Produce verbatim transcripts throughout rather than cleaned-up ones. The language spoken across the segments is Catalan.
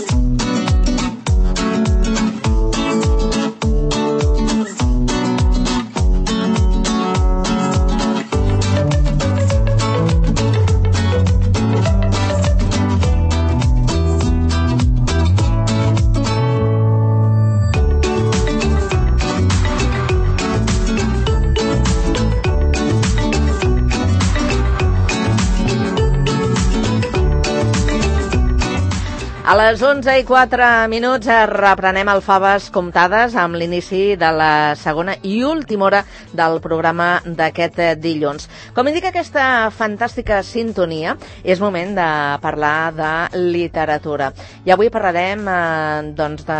A les onze i quatre minuts reprenem el Faves Comptades amb l'inici de la segona i última hora del programa d'aquest dilluns. Com indica aquesta fantàstica sintonia, és moment de parlar de literatura. I avui parlarem eh, doncs de...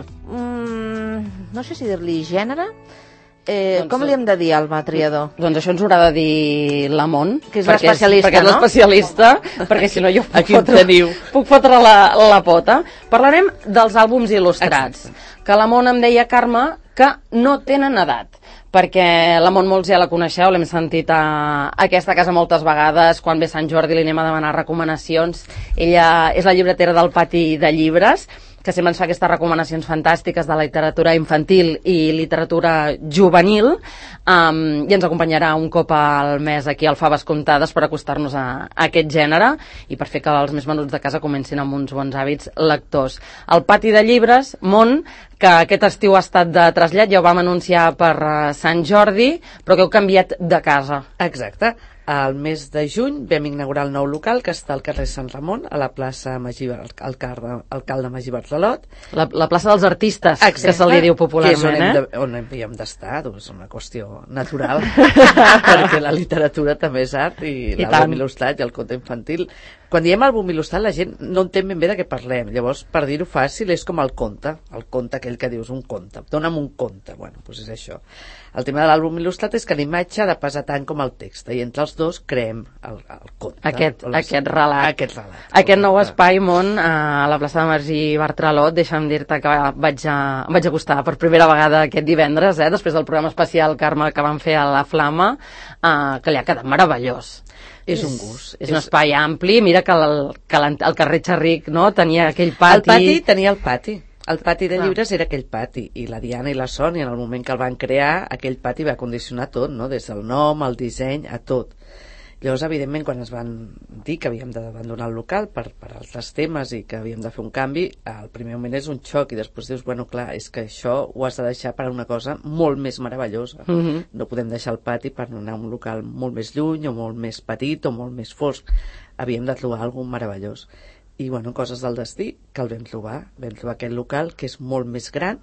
Mm, no sé si dir-li gènere... Eh, doncs, com li hem de dir al Triador? Doncs això ens haurà de dir l'Amon, que és l'especialista, perquè és no? l'especialista, perquè si no jo puc fotre, puc fotre la, la pota. Parlarem dels àlbums il·lustrats, exacte, que l'Amon em deia, Carme, que no tenen edat, perquè l'Amon molts ja la coneixeu, l'hem sentit a, a aquesta casa moltes vegades, quan ve Sant Jordi li anem a demanar recomanacions. Ella és la llibretera del Pati de Llibres, que sempre ens fa aquestes recomanacions fantàstiques de la literatura infantil i literatura juvenil, um, i ens acompanyarà un cop al mes aquí al Faves Comptades per acostar-nos a, a aquest gènere i per fer que els més menuts de casa comencin amb uns bons hàbits lectors. El Pati de Llibres, Món, que aquest estiu ha estat de trasllat, ja ho vam anunciar per uh, Sant Jordi, però que heu canviat de casa. Exacte. Al mes de juny vam inaugurar el nou local que està al carrer Sant Ramon, a la plaça Magí, al carrer, alcalde Magí Barcelot. La, la plaça dels artistes, exacte, que se li diu popularment. Que és on, eh? hem de, on havíem d'estar, doncs, és una qüestió natural, perquè la literatura també és art, i, I l'àlbum il·lustrat i el conte infantil. Quan diem àlbum il·lustrat la gent no entén ben bé de què parlem, llavors per dir-ho fàcil és com el conte, el conte aquell que dius un conte, dona'm un conte, bueno, doncs és això. El tema de l'àlbum il·lustrat és que l'imatge ha de pesar tant com el text, i entre els dos creem el, el conte. Aquest, les, aquest relat. Aquest relat. Aquest nou espai, Món, a la plaça de Magí Bartralot, deixa'm dir-te que vaig, a, vaig acostar per primera vegada aquest divendres, eh, després del programa especial, Carme, que vam fer a la Flama, eh, que li ha quedat meravellós. És un gust. És un espai ampli. Mira que el, que el carrer Xerric, no?, tenia aquell pati. El pati tenia el pati. El pati de llibres ah. era aquell pati. I la Diana i la Sònia, en el moment que el van crear, aquell pati va condicionar tot, no?, des del nom, el disseny, a tot. Llavors, evidentment, quan es van dir que havíem d'abandonar el local per, per altres temes i que havíem de fer un canvi, al primer moment és un xoc i després dius, bueno, clar, és que això ho has de deixar per a una cosa molt més meravellosa. Mm-hmm. No podem deixar el pati per anar a un local molt més lluny o molt més petit o molt més fosc. Havíem de trobar alguna cosa meravellós. I, bueno, coses del destí, que el vam trobar. Vam trobar aquest local, que és molt més gran.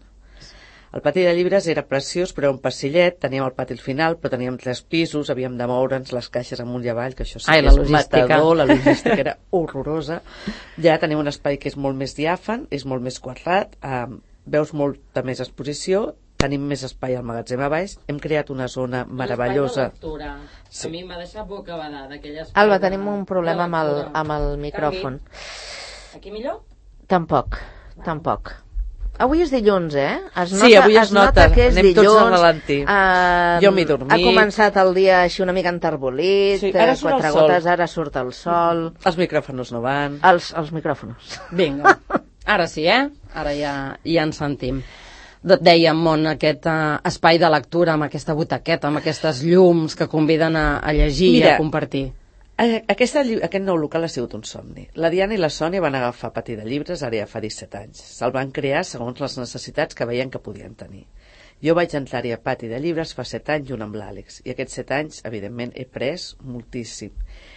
El pati de llibres era preciós, però era un passillet, teníem el pati al final, però teníem tres pisos, havíem de moure'ns les caixes amunt i avall, que això sí Ai, que la és logística. matador, la logística era horrorosa. Ja tenim un espai que és molt més diàfan, és molt més quadrat, eh, veus molta més exposició, tenim més espai al magatzem a baix, hem creat una zona meravellosa. Sí. A mi m'ha deixat bocabadada aquell espai. Alba, tenim un problema amb el, amb el micròfon. Aquí millor? Tampoc, tampoc. Avui és dilluns, eh? Es nota, sí, avui es, es nota, nota que és anem dilluns. Tots a ralentí. Uh, jo m'he dormit. Ha començat el dia així una mica enterbolit, sí, ara surt quatre el sol. gotes, ara surt el sol. Els micròfons no van. Els, els micròfons. Vinga, ara sí, eh? Ara ja, ja ens sentim. Et dèiem, Món, aquest uh, espai de lectura amb aquesta butaqueta, amb aquestes llums que conviden a, a llegir Mira, i a compartir. Aquesta, aquest nou local ha sigut un somni. La Diana i la Sònia van agafar Pati de Llibres ara ja fa disset anys. Se'l van crear segons les necessitats que veien que podien tenir. Jo vaig entrar-hi a Pati de Llibres fa set anys junt amb l'Àlex, i aquests set anys, evidentment, he pres moltíssim.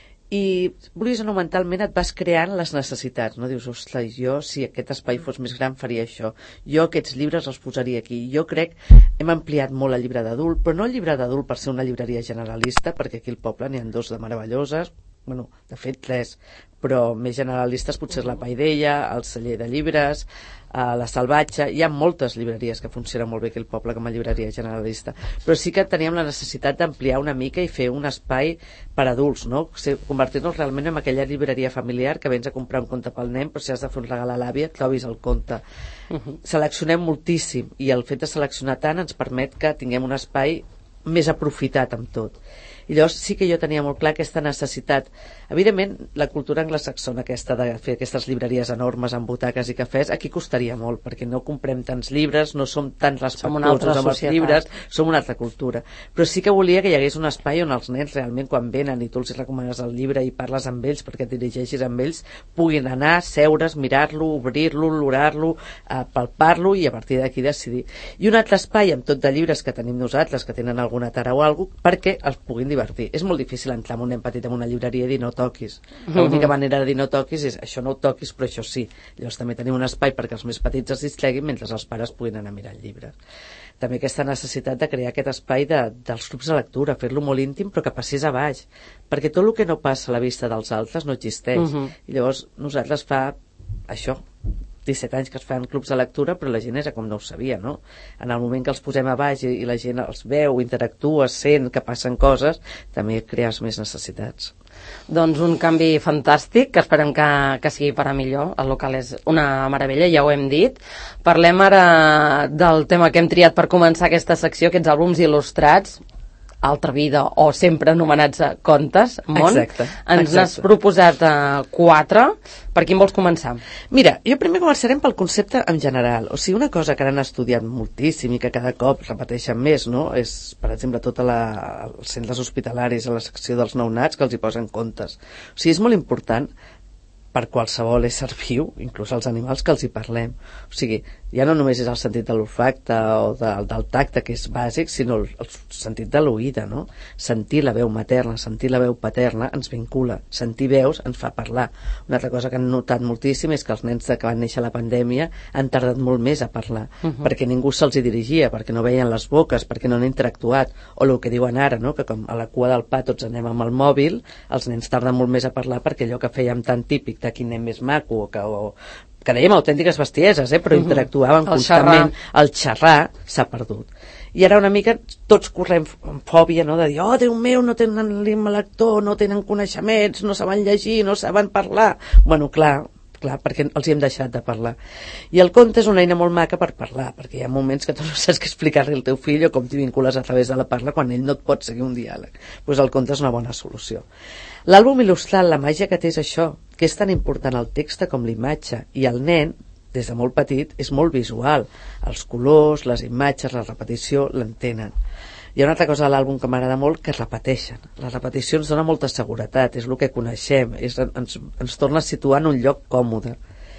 I, vulguis o no, mentalment et vas creant les necessitats, no? Dius, ostres, jo, si aquest espai fos més gran, faria això. Jo aquests llibres els posaria aquí. Jo crec, hem ampliat molt el llibre d'adult, però no el llibre d'adult per ser una llibreria generalista, perquè aquí al poble n'hi ha dos de meravelloses, bueno, de fet tres, però més generalistes potser és la Paideia, el celler de llibres, eh, la Salvatge. Hi ha moltes llibreries que funcionen molt bé aquí al poble com a llibreria generalista, però sí que teníem la necessitat d'ampliar una mica i fer un espai per adults, no? Convertir-nos realment en aquella llibreria familiar que vens a comprar un conte pel nen, però si has de fer un regal a l'àvia trobis el conte. Uh-huh. Seleccionem moltíssim, i el fet de seleccionar tant ens permet que tinguem un espai més aprofitat amb tot. I llavors sí que jo tenia molt clar aquesta necessitat. Evidentment, la cultura anglosaxona aquesta de fer aquestes llibreries enormes amb butaques i cafès, aquí costaria molt, perquè no comprem tants llibres, no som tan respectuosos amb els llibres, som una altra cultura. Però sí que volia que hi hagués un espai on els nens realment quan venen i tu els recomanes el llibre i parles amb ells perquè et dirigeixis amb ells, puguin anar, seure's, mirar-lo, obrir-lo, olorar-lo, eh, palpar-lo i a partir d'aquí decidir. I un altre espai amb tot de llibres que tenim nosaltres, que tenen alguna tara o alguna cosa, perquè els puguin divertir. És molt difícil entrar amb un nen petit en una llibreria i dir no toquis. L'única manera de dir no toquis és això no ho toquis, però això sí. Llavors també tenim un espai perquè els més petits es distreguin mentre els pares puguin anar a mirar el llibre. També aquesta necessitat de crear aquest espai de, dels clubs de lectura, fer-lo molt íntim però que passés a baix, perquè tot el que no passa a la vista dels altres no existeix. Uh-huh. I llavors nosaltres fa això, disset anys que es fan clubs de lectura, però la gent era com no ho sabia, no? En el moment que els posem a baix i, i la gent els veu, interactua, sent que passen coses, també crees més necessitats. Doncs un canvi fantàstic, que esperem que, que sigui per a millor. El local és una meravella, ja ho hem dit. Parlem ara del tema que hem triat per començar aquesta secció, aquests àlbums il·lustrats, Altra vida o sempre anomenats contes, Mont. Exacte. Ens exacte. n'has proposat uh, quatre. Per quin vols començar? Mira, jo primer començarem pel concepte en general. O sigui, una cosa que han estudiat moltíssim i que cada cop repeteixen més, no? És, per exemple, tots els centres hospitalaris a la secció dels nounats que els hi posen contes. O sigui, és molt important per qualsevol ésser viu, inclús els animals, que els hi parlem. O sigui, ja no només és el sentit de l'olfacte o de, del tacte, que és bàsic, sinó el, el sentit de l'oïda, no? Sentir la veu materna, sentir la veu paterna ens vincula. Sentir veus ens fa parlar. Una altra cosa que han notat moltíssim és que els nens que van néixer a la pandèmia han tardat molt més a parlar, uh-huh. perquè ningú se'ls hi dirigia, perquè no veien les boques, perquè no han interactuat, o el que diuen ara, no? Que com a la cua del pa tots anem amb el mòbil, els nens tarden molt més a parlar perquè allò que fèiem tan típic de quin nen més maco, o que, o, que dèiem autèntiques bestieses, eh? Però uh-huh. interactuàvem el constantment. Xerrar. El xerrar s'ha perdut. I ara una mica tots correm amb fòbia, no? De dir, oh, Déu meu, no tenen l'himne lector, no tenen coneixements, no saben llegir, no saben parlar. Bueno, clar, clar, perquè els hi hem deixat de parlar. I el conte és una eina molt maca per parlar, perquè hi ha moments que tu no saps què explicar-li al teu fill o com t'hi vincules a través de la parla quan ell no et pot seguir un diàleg. Doncs pues el conte és una bona solució. L'àlbum il·lustrat, la màgia que té és això, que és tan important el text com l'imatge, i el nen, des de molt petit, és molt visual. Els colors, les imatges, la repetició, l'entenen. Hi ha una altra cosa de l'àlbum que m'agrada molt, que es repeteixen. La repetició ens dona molta seguretat, és el que coneixem, és, ens, ens torna a situar en un lloc còmode.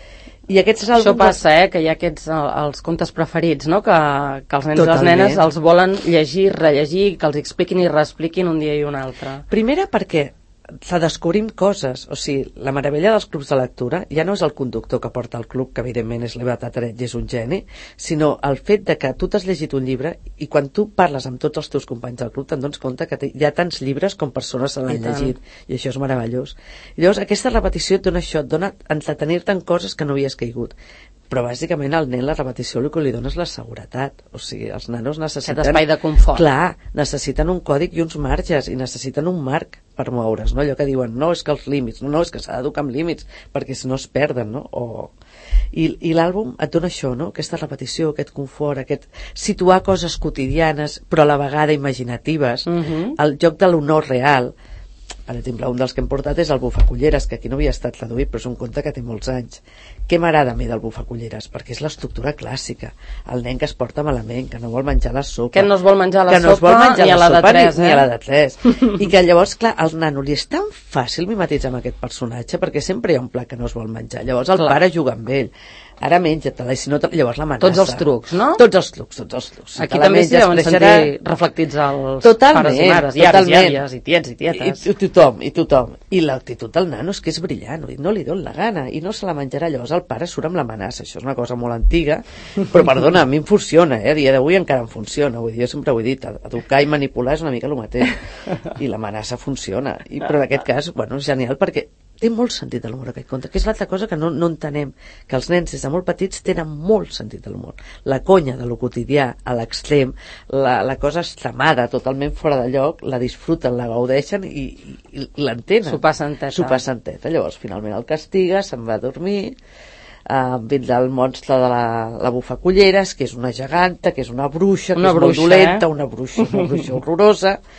I aquests àlbums... Això passa, eh, que hi ha aquests els contes preferits, no? Que, que els nens i les nenes els volen llegir, rellegir, que els expliquin i reexpliquin un dia i un altre. Primera perquè redescobrim coses, o sigui, la meravella dels clubs de lectura ja no és el conductor que porta el club, que evidentment és l'Eva Tatret i és un geni, sinó el fet de que tu t'has llegit un llibre i quan tu parles amb tots els teus companys del club te'n dones compte que hi ha tants llibres com persones se l'han llegit, i això és meravellós. I llavors aquesta repetició et dona això, et dona entretenir-te en coses que no havies caigut. Però bàsicament al nen la repetició el que li dona és la seguretat. O sigui, els nanos necessiten... Aquest espai de confort. Clar, necessiten un còdic i uns marges, i necessiten un marc per moure's, no? Allò que diuen, no, és que els límits, no, no, és que s'ha d'educar amb límits, perquè si no es perden, no? O... I, i l'àlbum et dona això, no? Aquesta repetició, aquest confort, aquest situar coses quotidianes, però a la vegada imaginatives, uh-huh. el joc de l'honor real. Per exemple, un dels que hem portat és el Bufaculleres, que aquí no havia estat traduït, però és un conte que té molts anys. Què m'agrada a mi del Bufaculleres? Perquè és l'estructura clàssica. El nen que es porta malament, que no vol menjar la sopa. Que no es vol menjar la sopa, no sopa menjar ni, la a la sopa tres, ni, eh? ni a la de tres. I que llavors, clar, al nano li és tan fàcil mimetitzar amb aquest personatge perquè sempre hi ha un plat que no es vol menjar. Llavors el clar. Pare juga amb ell. Ara menja-te-la, i si no, llavors l'amenaça. Tots els trucs, no? Tots els trucs, tots els trucs. Si aquí també s'hi deuen creixerà... sentir reflectits els totalment, pares i mares, i avis i àvies, i tiets i tietes. I, i tothom, i tothom. I l'actitud del nano és que és brillant, no li dona la gana, i no se la menjarà. Llavors el pare surt amb l'amenaça. Això és una cosa molt antiga, però perdona, a mi em funciona, eh? A dia d'avui encara em funciona. Vull dir, jo sempre ho he dit, educar i manipular és una mica el mateix. I l'amenaça funciona. I, però en aquest cas, bueno, és genial perquè té molt sentit de l'humor aquest conte, que és l'altra cosa que no, no entenem, que els nens des de molt petits tenen molt sentit de l'humor. La conya de lo quotidià a l'extrem, la, la cosa extremada, totalment fora de lloc, la disfruten, la gaudeixen i, i, i l'entenen. S'ho passen teta. S'ho passen teta. Llavors, finalment el castiga, se'n va a dormir, uh, vindrà el monstre de la, la Bufaculleres, que és una geganta, que és una bruixa, una que és bruixa, molt dolenta, eh? una bruixa, una bruixa horrorosa,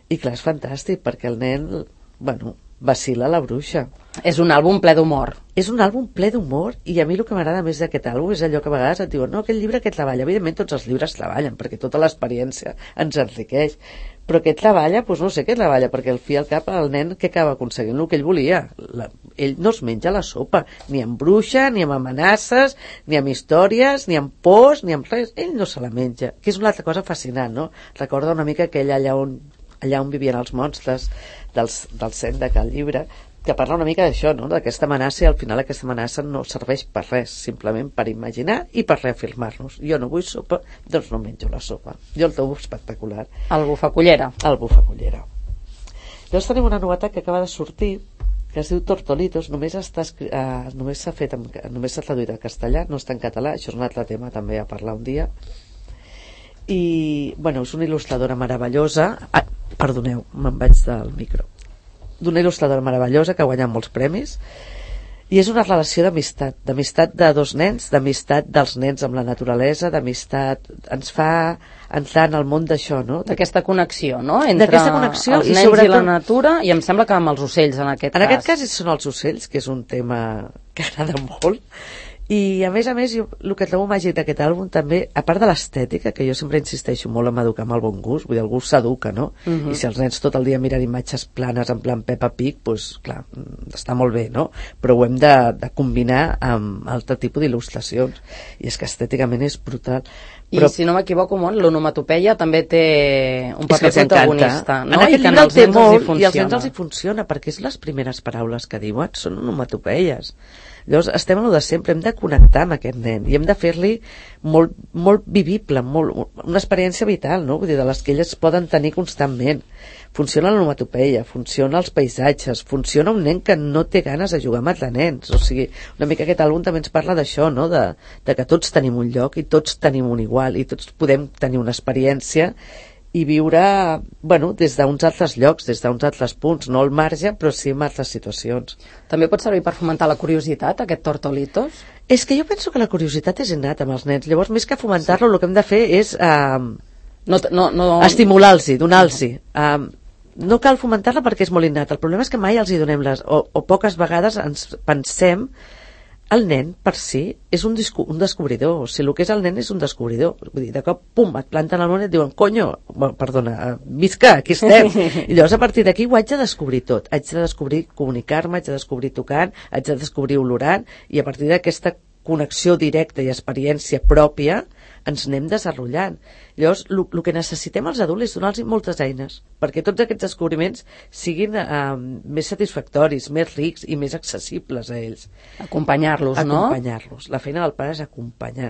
I clar, és fantàstic, perquè el nen, bueno, vacila la bruixa. És un àlbum ple d'humor. És un àlbum ple d'humor, i a mi el que m'agrada més d'aquest àlbum és allò que a vegades et diuen, no, aquest llibre que treballa. Evidentment tots els llibres treballen, perquè tota l'experiència ens enriqueix, però aquest treballa, doncs no sé què treballa, perquè al fi al cap el nen que acaba aconseguint el que ell volia. La, ell no es menja la sopa, ni amb bruixa, ni amb amenaces, ni amb històries, ni amb pors, ni amb res. Ell no se la menja, que és una altra cosa fascinant, no? Recorda una mica aquell allà on, allà on vivien els monstres dels, del Sèndeca, el llibre, que parla una mica d'això, no? D'aquesta amenaça, i al final aquesta amenaça no serveix per res, simplement per imaginar i per reafirmar-nos. Jo no vull sopa, doncs no menjo la sopa. Jo el trobo espectacular. El bufacullera. El bufacullera. Llavors tenim una novetat que acaba de sortir, que es diu Tortolitos, només està uh, només s'ha fet, en, només s'ha traduït al castellà, no està en català, això és un altre tema també a parlar un dia. I, bueno, és una il·lustradora meravellosa. Ah, perdoneu, me'n vaig del micro. D'una il·lustradora meravellosa que ha guanyat molts premis, i és una relació d'amistat, d'amistat de dos nens, d'amistat dels nens amb la naturalesa, d'amistat, ens fa entrar en el món d'això, no? D'aquesta connexió, no? Entre connexió, els nens i, sobretot, i la natura, i em sembla que amb els ocells en aquest en cas. En aquest cas són els ocells, que és un tema que agrada molt. I a més a més, jo, el que trobo màgic d'aquest àlbum també, a part de l'estètica, que jo sempre insisteixo molt en educar amb el bon gust, vull dir, el gust s'educa, no? Uh-huh. I si els nens tot el dia miren imatges planes en plan Peppa Pig, doncs clar, està molt bé, no? Però ho hem de, de combinar amb altre tipus d'il·lustracions, i és que estèticament és brutal. Però... I si no m'equivoco molt, l'onomatopeia també té un paper protagonista, no? En aquest llibre el té molt, i als nens els hi funciona, perquè és les primeres paraules que diuen, són onomatopeies. Llavors estem en el de sempre, hem de connectar amb aquest nen i hem de fer-li molt, molt vivible, molt, una experiència vital, no? Vull dir, de les que elles poden tenir constantment. Funciona l'onomatopeia, funciona els paisatges, funciona un nen que no té ganes de jugar amb altres nens. O sigui, una mica aquest àlbum també ens parla d'això, no? De, de que tots tenim un lloc i tots tenim un igual i tots podem tenir una experiència i viure, bueno, des d'uns altres llocs, des d'uns altres punts, no al marge, però sí en altres situacions. També pot servir per fomentar la curiositat, aquest Tortolitos? És que jo penso que la curiositat és innata amb els nens, llavors més que fomentar-lo, sí. El que hem de fer és eh, no, no, no... estimular-los, donar-los. Eh, no cal fomentar-la perquè és molt innat, el problema és que mai els hi donem les, o, o poques vegades ens pensem. El nen, per si, és un, disco, un descobridor. O sigui, el que és el nen és un descobridor. Vull dir, de cop, pum, et planten al món i et diuen, conyo, perdona, visca, aquí estem. I llavors, a partir d'aquí, ho haig de descobrir tot. Haig de descobrir comunicar-me, haig de descobrir tocant, haig de descobrir olorant, i a partir d'aquesta connexió directa i experiència pròpia, ens anem desenvolupant. Llavors, el que necessitem els adults és donar-los moltes eines, perquè tots aquests descobriments siguin eh, més satisfactoris, més rics i més accessibles a ells. Acompanyar-los, no? Acompanyar-los. La feina del pare és acompanyar.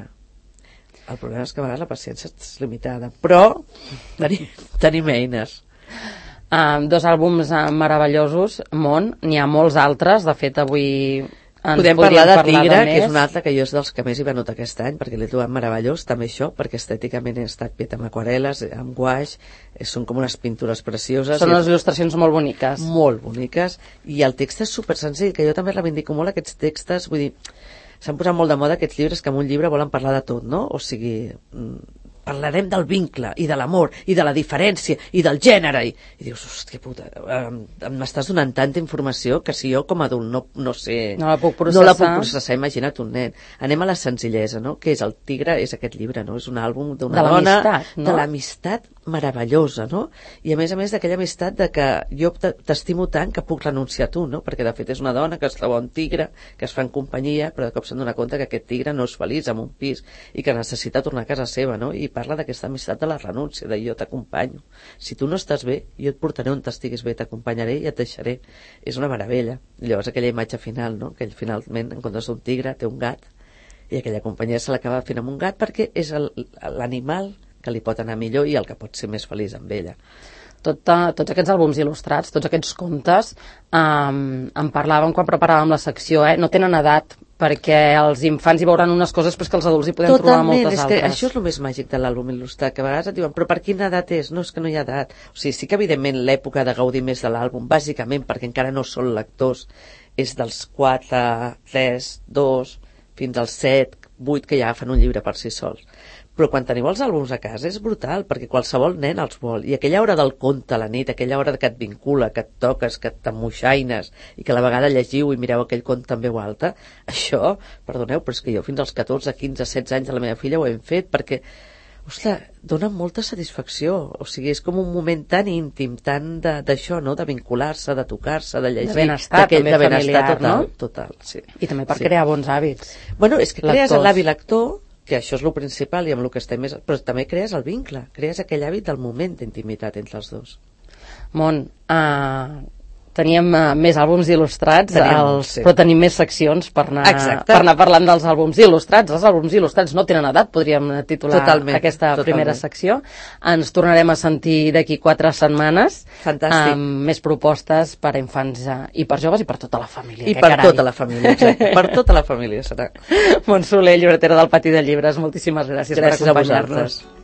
El problema és que a vegades la paciència és limitada, però tenim, tenim eines. Uh, dos àlbums uh, meravellosos, Món, n'hi ha molts altres, de fet avui... Podem parlar de Tigre, que és un altre que jo és dels que més hi va notar aquest any, perquè l'he trobat meravellós, també això, perquè estèticament he estat fet amb aquarel·les, amb guaix, són com unes pintures precioses. Són unes il·lustracions molt boniques. Molt boniques, i el text és super senzill, que jo també reivindico molt aquests textos, vull dir, s'han posat molt de moda aquests llibres que en un llibre volen parlar de tot, no? O sigui... parlarem del vincle i de l'amor i de la diferència i del gènere i, i dius, hòstia puta, eh, m'estàs donant tanta informació que si jo com a adult no, no sé, no la puc processar, no la puc processar, imagina't un nen. Anem a la senzillesa, no? Què és el Tigre? És aquest llibre, no? És un àlbum d'una de dona, no? de l'amistat meravellosa, no? I a més a més d'aquella amistat de que jo t'estimo tant que puc renunciar a tu, no? Perquè de fet és una dona que es troba un tigre, que es fa en companyia, però de cop se'n dona compte que aquest tigre no és feliç en un pis i que necessita tornar a casa seva, no? I parla d'aquesta amistat de la renúncia, de jo t'acompanyo. Si tu no estàs bé, jo et portaré on t'estiguis bé, t'acompanyaré i et deixaré. És una meravella. Llavors aquella imatge final, no? Que ell finalment, en comptes d'un tigre, té un gat, i aquella companyia se l'acaba fent amb un gat perquè és l'animal que li pot anar millor i el que pot ser més feliç amb ella. Tot, uh, tots aquests àlbums il·lustrats, tots aquests contes, um, en parlàvem quan preparàvem la secció, eh? No tenen edat, perquè els infants hi veuran unes coses però que els adults hi podem Totalment, trobar moltes és altres. Que això és el més màgic de l'àlbum il·lustrat, que a vegades et diuen, però per quina edat és? No, és que no hi ha edat. O sigui, sí que evidentment l'època de gaudir més de l'àlbum, bàsicament perquè encara no són lectors, és dels quatre, tres, dos, fins als set, vuit que ja agafen un llibre per si sols. Però quan teniu els àlbums a casa és brutal, perquè qualsevol nen els vol. I aquella hora del conte a la nit, aquella hora que et vincula, que et toques, que t'emmoixaines, i que a la vegada llegiu i mireu aquell conte en veu alta, això, perdoneu, però és que jo fins als catorze, quinze, setze anys de la meva filla ho hem fet, perquè ostres, dona molta satisfacció. O sigui, és com un moment tan íntim, tan d'això, no?, de vincular-se, de tocar-se, de llegir. De benestar, també de benestar familiar, total, no? Total, sí. I també per sí. crear bons hàbits. Bueno, és que crees Lectors. l'hàbit lector, que això és el principal i amb el que estem més... Però també crees el vincle, crees aquell hàbit del moment d'intimitat entre els dos. Mon, uh, teníem uh, més àlbums il·lustrats, Teníem, els, sí. però tenim més seccions per anar, Exacte. per anar parlant dels àlbums il·lustrats. Els àlbums il·lustrats no tenen edat, podríem titular Totalment, aquesta totalment. primera secció. Ens tornarem a sentir d'aquí quatre setmanes. Fantàstic. Amb més propostes per a infants uh, i per joves i per tota la família. I que per carai. tota la família, exacte. Per tota la família serà. Montsoler, llibretera del Pati de Llibres, moltíssimes gràcies, Gràcies per a acompanyar-nos. vosaltres.